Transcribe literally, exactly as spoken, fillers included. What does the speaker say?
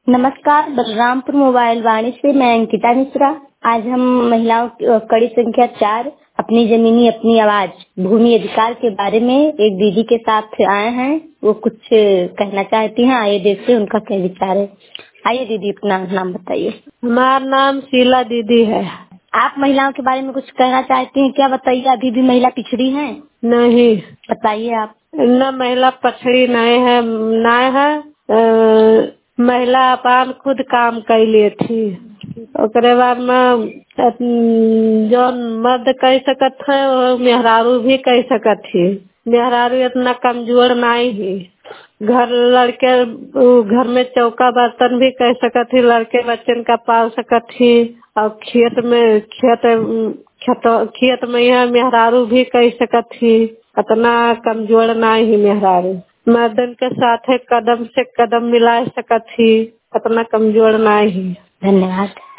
नमस्कार, बलरामपुर मोबाइल वाणी से मैं अंकिता मिश्रा। आज हम महिलाओं की कड़ी संख्या चार अपनी जमीनी अपनी आवाज भूमि अधिकार के बारे में एक दीदी के साथ आए हैं। वो कुछ कहना चाहती हैं, आइए देखते हैं उनका क्या विचार है। आइए दीदी, अपना नाम बताइए। हमारा नाम शीला दीदी है। आप महिलाओं के बारे में कुछ कहना चाहती हैं क्या? बताइए, अभी भी महिला पिछड़ी हैं? नहीं, बताइए आप। न महिला पछड़ी नहीं है, नहीं है। अ, महिला अपन खुद काम कर लिए थी। ओकरे बाद में जो मर्द कर सकत है वो मेहरारू भी कर सकत थी। मेहरारू इतना कमजोर नहीं है। घर लड़के घर में चौका बर्तन भी कर सकत थी, लड़के बच्चन का पाल सकत थी। और खेत में खेत खेत खेत में यह मेहरारू भी कर सकत थी। इतना कमजोर नहीं है मेहरारू। मर्दन के साथ कदम से कदम मिला सकत थी, इतना कमजोर नहीं है। धन्यवाद।